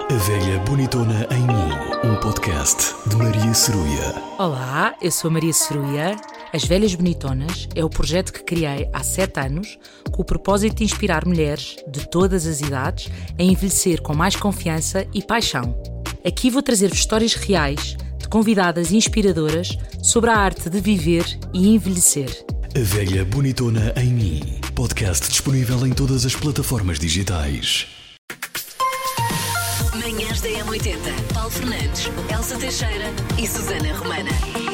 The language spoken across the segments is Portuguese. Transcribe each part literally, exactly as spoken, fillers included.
A Velha Bonitona em Mim, um podcast de Maria Ceruia. Olá, eu sou a Maria Ceruia. As Velhas Bonitonas é o projeto que criei há sete anos com o propósito de inspirar mulheres de todas as idades a envelhecer com mais confiança e paixão. Aqui vou trazer-vos histórias reais de convidadas inspiradoras sobre a arte de viver e envelhecer. A Velha Bonitona em Mim, podcast disponível em todas as plataformas digitais. Manhãs da M oitenta. Paulo Fernandes, Elsa Teixeira e Susana Romana.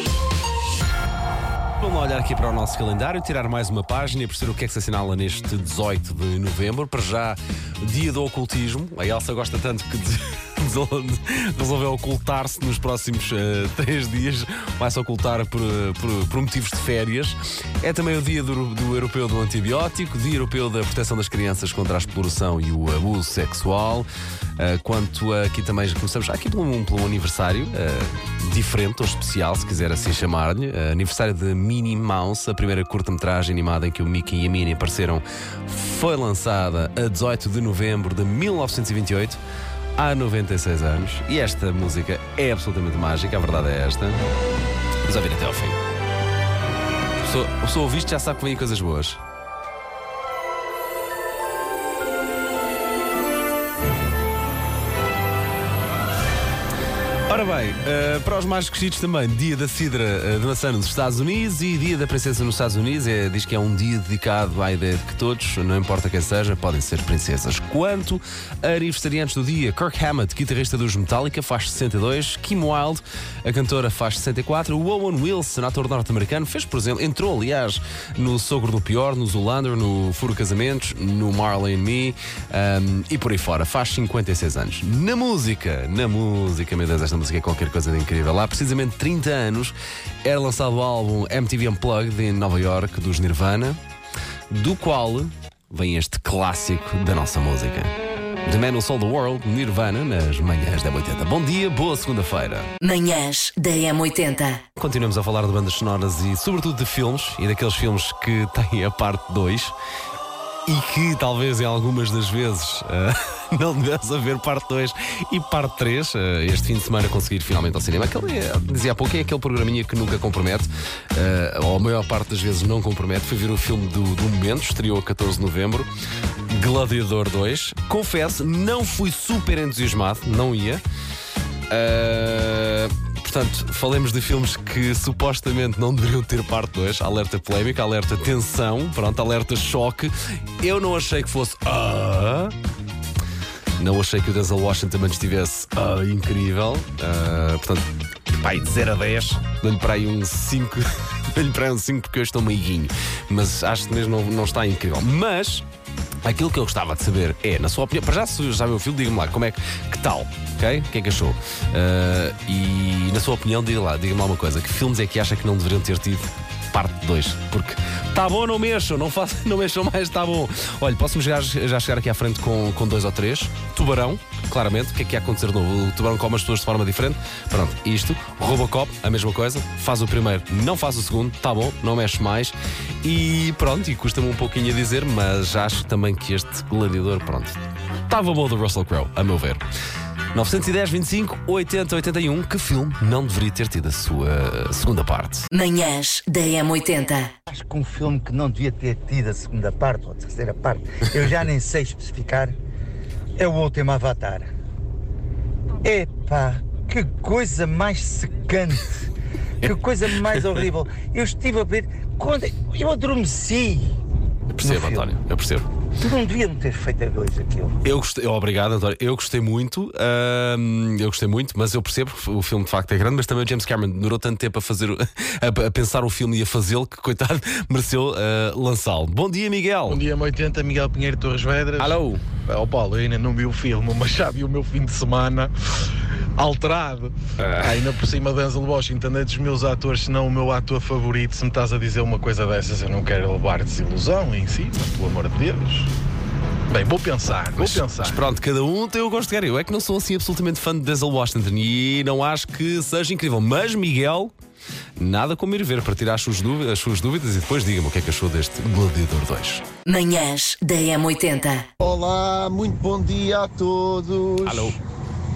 Vamos olhar aqui para o nosso calendário, tirar mais uma página e perceber o que é que se assinala neste dezoito de novembro. Para já, dia do ocultismo. A Elsa gosta tanto que resolveu ocultar-se nos próximos uh, três dias. Vai-se ocultar por, por, por motivos de férias. É também o dia do, do europeu do antibiótico, dia europeu da proteção das crianças contra a exploração e o abuso sexual. Uh, quanto a, aqui também começamos aqui pelo um, pelo um aniversário uh, diferente ou especial, se quiser assim chamar-lhe. Uh, aniversário de Minnie Mouse, a primeira curta-metragem animada em que o Mickey e a Minnie apareceram, foi lançada a dezoito de novembro de mil novecentos e vinte e oito, há noventa e seis anos. E esta música é absolutamente mágica, a verdade é esta. Vamos ouvir até ao fim. O seu ouviste já sabe que vêm coisas boas. Ora bem, uh, para os mais crescidos também, dia da cidra uh, de maçã nos Estados Unidos e dia da princesa nos Estados Unidos. É, diz que é um dia dedicado à ideia de que todos, não importa quem seja, podem ser princesas. Quanto a aniversariantes do dia, Kirk Hammett, guitarrista dos Metallica, faz sessenta e dois. Kim Wilde, a cantora, faz sessenta e quatro. O Owen Wilson, ator norte-americano, fez, por exemplo, entrou, aliás, no Sogro do Pior, no Zoolander, no Furo Casamentos, no Marley and Me um, e por aí fora. Faz cinquenta e seis anos. Na música, na música, meu Deus, esta música é qualquer coisa de incrível. Há precisamente trinta anos era lançado o álbum M T V Unplugged em Nova York dos Nirvana, do qual vem este clássico da nossa música. The Man Who Sold the World, Nirvana, nas manhãs da M oitenta. Bom dia, boa segunda-feira. Manhãs da M oitenta. Continuamos a falar de bandas sonoras e sobretudo de filmes, e daqueles filmes que têm a parte dois e que talvez em algumas das vezes uh, não devesse haver parte dois e parte três. Uh, este fim de semana conseguir finalmente ao cinema. Aquele, dizia há pouco, é aquele programinha que nunca compromete, uh, ou a maior parte das vezes não compromete. Fui ver o filme do, do momento, estreou a catorze de novembro, Gladiador dois. Confesso, não fui super entusiasmado, não ia. Uh, Portanto, falemos de filmes que supostamente não deveriam ter parte dois. Alerta polémica, alerta tensão, pronto, alerta choque. Eu não achei que fosse ah, não achei que o Denzel Washington também estivesse ah, incrível. Uh, portanto, pai, de zero a dez, dou-lhe para aí um cinco. Dou-lhe para aí um cinco porque eu estou meiguinho. Mas acho que mesmo não, não está incrível. Mas aquilo que eu gostava de saber é, na sua opinião, para já se já viu o filme, diga-me lá, como é que, que tal? Ok? O que é que achou? Uh, e na sua opinião, diga lá, diga-me lá uma coisa: que filmes é que acha que não deveriam ter tido parte dois? Porque tá bom, não mexam, não, façam, não mexam mais, tá bom. Olha, posso-me já, já chegar aqui à frente com, com dois ou três. Tubarão, claramente, o que é que ia acontecer de novo? O Tubarão come as pessoas de forma diferente. Pronto, isto. Robocop, a mesma coisa. Faz o primeiro, não faz o segundo, tá bom, não mexe mais. E pronto, e custa-me um pouquinho a dizer, mas acho também que este Gladiador, pronto, estava bom do Russell Crowe, a meu ver. nove um zero, vinte e cinco, oitenta, oitenta e um. Que filme não deveria ter tido a sua segunda parte? Manhãs da M oitenta. Acho que um filme que não devia ter tido a segunda parte ou a terceira parte, eu já nem sei especificar, é o último Avatar. Epá, que coisa mais secante, que coisa mais horrível. Eu estive a ver, quando eu adormeci. Eu percebo, António, eu percebo. Não deviam ter feito a dois aquilo. Eu gostei, obrigado, António. Eu gostei muito, hum, eu gostei muito, mas eu percebo que o filme de facto é grande, mas também o James Cameron demorou tanto tempo a fazer, a, a pensar o filme e a fazê-lo, que coitado, mereceu uh, lançá-lo. Bom dia, Miguel. Bom dia, M oitenta, Miguel Pinheiro Torres Vedras. Alô. Ó oh, Paulo, eu ainda não vi o filme, mas já vi o meu fim de semana alterado. Ah. Ainda por cima, Denzel Washington é dos meus atores, se não o meu ator favorito. Se me estás a dizer uma coisa dessas, eu não quero levar desilusão em cima, pelo amor de Deus. Bem, vou pensar, vou mas, pensar. Mas pronto, cada um tem o gosto de quer. Eu é que não sou assim absolutamente fã de Denzel Washington e não acho que seja incrível. Mas, Miguel, nada como ir ver para tirar as suas dúvidas, as suas dúvidas e depois diga-me o que é que achou deste Gladiador dois. Manhãs da M oitenta. Olá, muito bom dia a todos. Alô.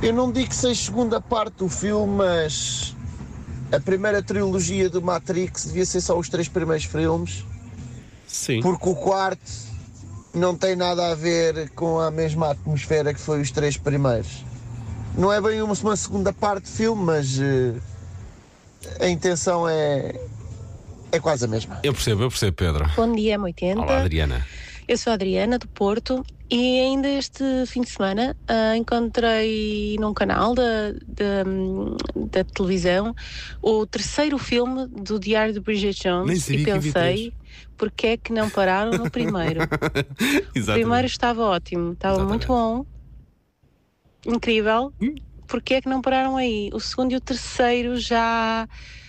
Eu não digo que seja segunda parte do filme, mas a primeira trilogia do Matrix devia ser só os três primeiros filmes. Sim. Porque o quarto não tem nada a ver com a mesma atmosfera que foi os três primeiros. Não é bem uma, uma segunda parte do filme, mas uh, a intenção é, é quase a mesma. Eu percebo, eu percebo, Pedro. Bom dia, M oitenta. Olá, Adriana. Eu sou a Adriana, do Porto, e ainda este fim de semana uh, encontrei num canal da, da, da televisão o terceiro filme do Diário de Bridget Jones e pensei, porque é que não pararam no primeiro? O primeiro estava ótimo, estava Exatamente. muito bom, incrível, hum? Porque é que não pararam aí? O segundo e o terceiro já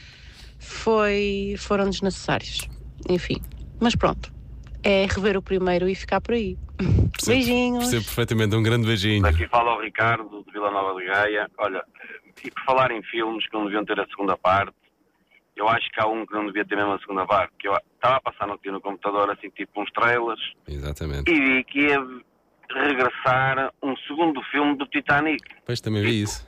foi, foram desnecessários, enfim, mas pronto. É rever o primeiro e ficar por aí. Percebo, Beijinhos. Percebo perfeitamente, um grande beijinho. Aqui fala o Ricardo, de Vila Nova de Gaia. Olha, e por falar em filmes que não deviam ter a segunda parte, eu acho que há um que não devia ter mesmo a segunda parte. Que eu estava a passar no, no computador, assim, tipo uns trailers. Exatamente. E vi que ia regressar um segundo filme do Titanic. Pois, também vi isso.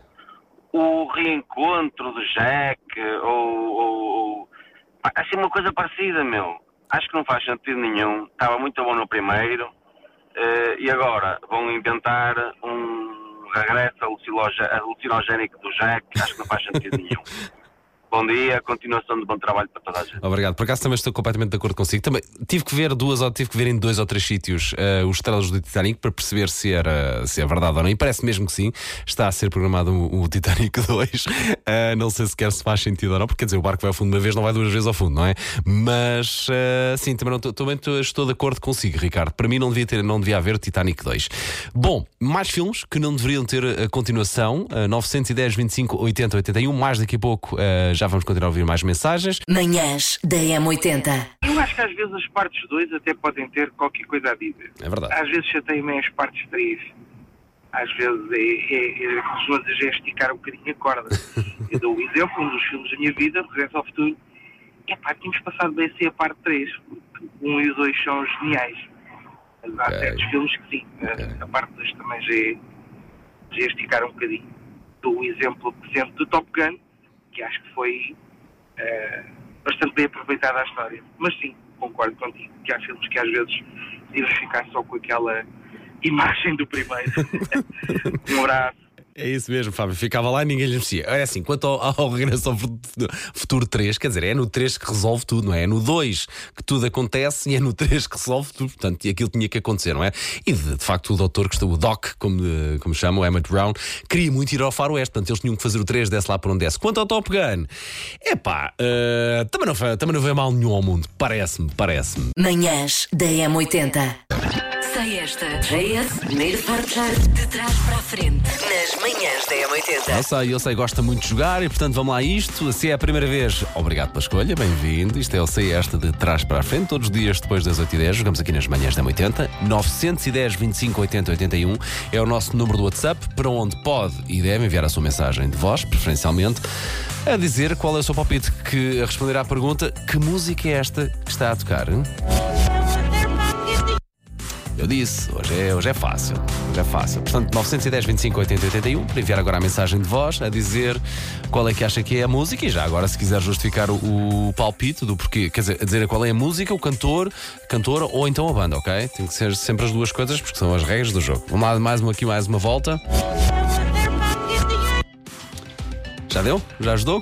O reencontro do Jack, ou... ou assim, uma coisa parecida, meu. Acho que não faz sentido nenhum. Estava muito bom no primeiro uh, e agora vão inventar um regresso alucinogénico do Jack. Acho que não faz sentido nenhum. Bom dia, continuação de bom trabalho para toda a gente. Obrigado, por acaso também estou completamente de acordo consigo. Também tive que ver duas ou tive que ver em dois ou três sítios uh, os trailers do Titanic para perceber se era se é verdade ou não. E parece mesmo que sim. Está a ser programado o, o Titanic dois. Uh, não sei sequer se faz sentido ou não, porque quer dizer, o barco vai ao fundo uma vez, não vai duas vezes ao fundo, não é? Mas uh, sim, também, não, também estou de acordo consigo, Ricardo. Para mim não devia ter, não devia haver Titanic dois. Bom, mais filmes que não deveriam ter a continuação. Uh, nove um zero, vinte e cinco, oitenta, oitenta e um. Mais daqui a pouco. Uh, Já vamos continuar a ouvir mais mensagens. Manhãs da M oitenta. Eu acho que às vezes as partes dois até podem ter qualquer coisa a dizer. É verdade. Às vezes chateia-me as partes três. Às vezes é, é, é as pessoas a esticar um bocadinho a corda. Eu dou o exemplo, um dos filmes da minha vida, Regresso ao Futuro. É pá, tínhamos passado bem a ser a parte três. Um e o dois são geniais. Mas há okay. certos filmes que sim. Okay. A, a parte dois também já é, já é esticar um bocadinho. Dou o exemplo presente do Top Gun, que acho que foi uh, bastante bem aproveitada a história. Mas sim, concordo contigo, que há filmes que às vezes deves ficar só com aquela imagem do primeiro. Um abraço. É isso mesmo, Fábio, ficava lá e ninguém lhe mexia. É assim, quanto ao, ao Regresso ao Futuro três, quer dizer, é no três que resolve tudo, não é? É no dois que tudo acontece e é no três que resolve tudo, portanto, e aquilo tinha que acontecer, não é? E de, de facto o doutor, que está, o Doc, como, como chama, o Emmett Brown, queria muito ir ao faroeste, portanto eles tinham que fazer o três, desce lá por onde desce. Quanto ao Top Gun, epá, uh, também, não, também não vê mal nenhum ao mundo, parece-me, parece-me. Manhãs da M oitenta. Sei esta. J S, primeiro forjar de trás para a frente. Nas manhãs da M oitenta. Eu sei, eu sei, gosta muito de jogar e portanto vamos lá a isto. Se é a primeira vez, obrigado pela escolha, bem-vindo. Isto é o Sei Esta de trás para a frente. Todos os dias depois das oito e dez, jogamos aqui nas manhãs da M oitenta. nove um zero, vinte e cinco, oitenta, oitenta e um é o nosso número do WhatsApp, para onde pode e deve enviar a sua mensagem de voz, preferencialmente, a dizer qual é o seu palpite, que a responder à pergunta: que música é esta que está a tocar? Hein? Eu disse, hoje é, hoje é fácil, hoje é fácil. Portanto, nove um zero, vinte e cinco, oitenta, oitenta e um, para enviar agora a mensagem de voz, a dizer qual é que acha que é a música. E já agora, se quiser justificar o, o palpite do porquê, quer dizer, a dizer qual é a música, o cantor, cantora ou então a banda, ok? Tem que ser sempre as duas coisas, porque são as regras do jogo. Vamos lá, mais uma aqui, mais uma volta. Já deu? Já ajudou?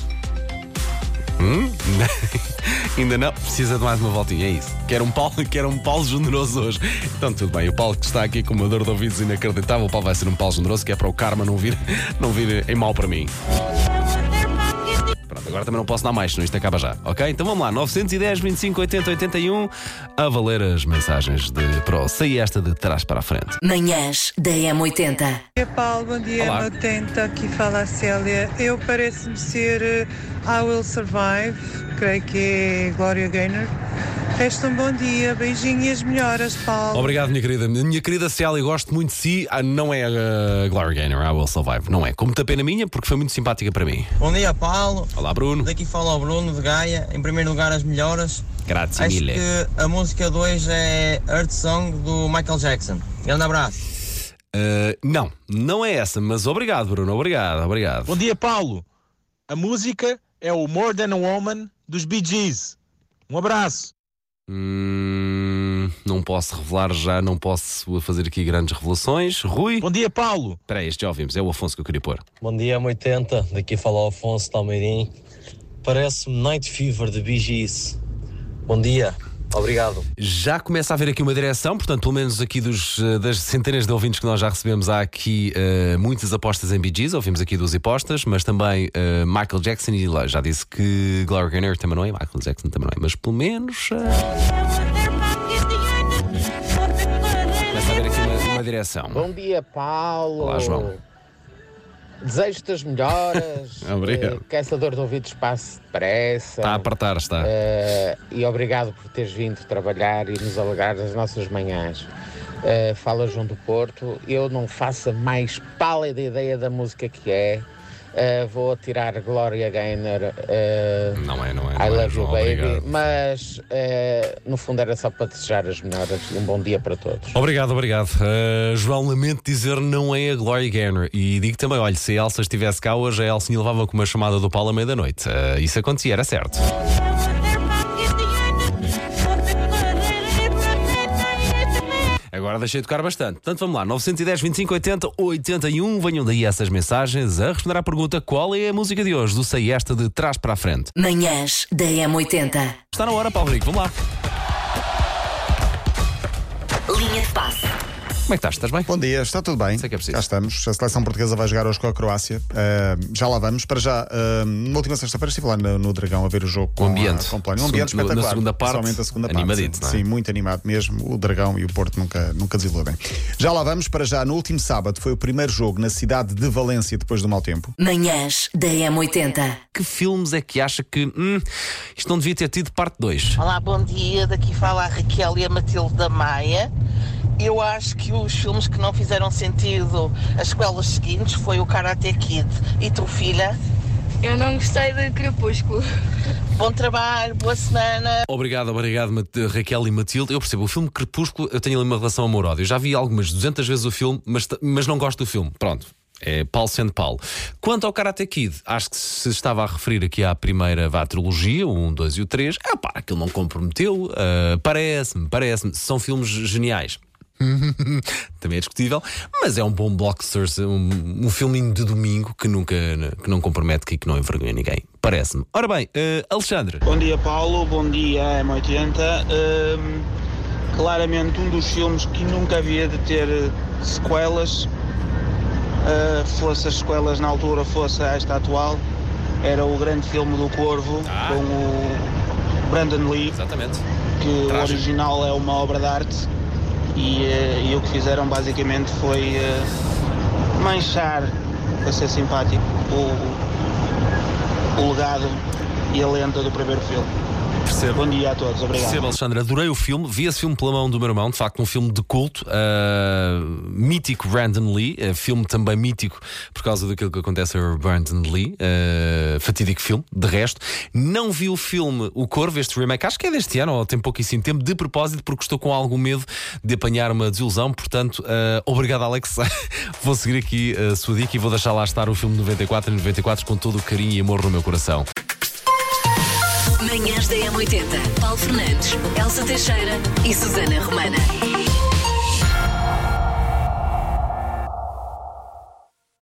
Hum? Ainda não, precisa de mais uma voltinha, é isso. Quero um Paulo, quero um Paulo generoso hoje. Então tudo bem, o Paulo que está aqui com uma dor de ouvidos inacreditável, o Paulo vai ser um Paulo generoso, que é para o karma não vir, não vir em mal para mim. Pronto, agora também não posso dar mais, senão isto acaba já, ok? Então vamos lá, nove um zero, vinte e cinco, oitenta, oitenta e um, a valer as mensagens de pro. Sei esta de trás para a frente. Manhãs da M oitenta. Bom dia, Paulo, bom dia, Olá. M oitenta, aqui fala a Célia. Eu parece-me ser I Will Survive, creio que é Gloria Gaynor. Resta um bom dia, beijinho e as melhoras, Paulo. Obrigado, minha querida. Minha querida Célia, gosto muito de si. Ah, não é a Gloria Gaynor, I Will Survive. Não é. Com muita pena minha, porque foi muito simpática para mim. Bom dia, Paulo. Olá, Bruno. Daqui fala o Bruno de Gaia. Em primeiro lugar, as melhoras. Grazie Acho mille. que a música dois é Earth Song do Michael Jackson. Grande abraço. Uh, não, não é essa, mas obrigado, Bruno, obrigado, obrigado. Bom dia, Paulo. A música é o More Than a Woman dos Bee Gees. Um abraço. Hum, não posso revelar já, não posso fazer aqui grandes revelações. Rui? Bom dia, Paulo. Espera aí, este já ouvimos, é o Afonso que eu queria pôr. Bom dia, M oitenta. Daqui fala o Afonso Talmeirim. Parece-me Night Fever de Bee Gees. Bom dia. Obrigado. Já começa a haver aqui uma direção, portanto, pelo menos aqui dos, das centenas de ouvintes que nós já recebemos, há aqui uh, muitas apostas em Bee Gees, ouvimos aqui duas apostas, mas também uh, Michael Jackson, e lá já disse que Gloria Gaynor também não é, Michael Jackson também não é, mas pelo menos uh... começa a haver aqui uma, uma direção. Bom dia, Paulo. Olá, João. Desejo-te as melhoras. Obrigado. Uh, caçador de ouvidos passe depressa. Está a apertar, está. Uh, e obrigado por teres vindo trabalhar e nos alegrar as nossas manhãs. Uh, fala João do Porto. Eu não faço a mais pálida ideia da música que é. Uh, vou tirar Gloria Gaynor. Uh, não é, não é. I não love é, you, João, baby. obrigado. Mas uh, no fundo era só para desejar as melhoras e um bom dia para todos. Obrigado, obrigado. Uh, João, lamento dizer, não é a Gloria Gaynor. E digo também, olha, se a Elsa estivesse cá hoje, a Elsa me levava com uma chamada do Paulo à meia da noite. Uh, isso acontecia, era certo. Agora deixei de tocar bastante. Portanto, vamos lá. nove um zero, vinte e cinco, oitenta, oitenta e um. Venham daí essas mensagens a responder à pergunta: qual é a música de hoje do Sei Esta de Trás para a Frente? Manhãs da M oitenta. Está na hora, Paulo Rico. Vamos lá. Linha de passe. Como é que estás? Estás bem? Bom dia, está tudo bem. Sei que é preciso. Já estamos. A seleção portuguesa vai jogar hoje com a Croácia. Uh, já lá vamos. Para já, uh, na última sexta-feira estive lá no, no Dragão a ver o jogo com o ambiente. A, com o plano. Um ambiente Segundo, espetacular. Na segunda parte, principalmente a segunda animadito, parte. não é? Sim, muito animado mesmo. O Dragão e o Porto nunca, nunca desiludem. Já lá vamos. Para já, no último sábado foi o primeiro jogo na cidade de Valência depois do mau tempo. Manhãs da M oitenta. Que filmes é que acha que hum, isto não devia ter tido parte dois? Olá, bom dia. Daqui fala a Raquel e a Matilde da Maia. Eu acho que os filmes que não fizeram sentido as sequelas seguintes foi o Karate Kid. E tu, filha? Eu não gostei de Crepúsculo. Bom trabalho, boa semana. Obrigado, obrigado, Raquel e Matilde. Eu percebo, o filme Crepúsculo, eu tenho ali uma relação amor-ódio. Eu já vi algumas duzentas vezes o filme, mas, mas não gosto do filme. Pronto. É Paulo sendo Paulo. Quanto ao Karate Kid, acho que se estava a referir aqui à primeira vá, trilogia, o um, dois e o três, é pá, aquilo não comprometeu. Uh, parece-me, parece-me. São filmes geniais. Também é discutível, mas é um bom blockbuster, um, um filminho de domingo que nunca que não compromete, que não envergonha ninguém. Parece-me. Ora bem, uh, Alexandre. Bom dia, Paulo. Bom dia, M oitenta. Uh, claramente um dos filmes que nunca havia de ter sequelas. Uh, fosse as sequelas na altura, fosse esta atual, era o grande filme do Corvo, ah. com o Brandon Lee. Exatamente. Que Trágico. O original é uma obra de arte e, uh, e o que fizeram basicamente foi uh, manchar, para ser simpático, o, o legado e a lenda do primeiro filme. Percebo. Bom dia a todos, obrigado. Percebo, Alexandre, adorei o filme, vi esse filme pela mão do meu irmão, de facto um filme de culto, uh, mítico Brandon Lee, uh, filme também mítico por causa daquilo que acontece a Brandon Lee, uh, fatídico filme, de resto. Não vi o filme O Corvo, este remake, acho que é deste ano, ou tem pouquíssimo tempo, de propósito, porque estou com algum medo de apanhar uma desilusão, portanto, uh, obrigado, Alex. Vou seguir aqui a sua dica e vou deixar lá estar o filme noventa e quatro e noventa e quatro com todo o carinho e amor no meu coração. Manhãs da M oitenta. Paulo Fernandes, Elsa Teixeira e Susana Romana.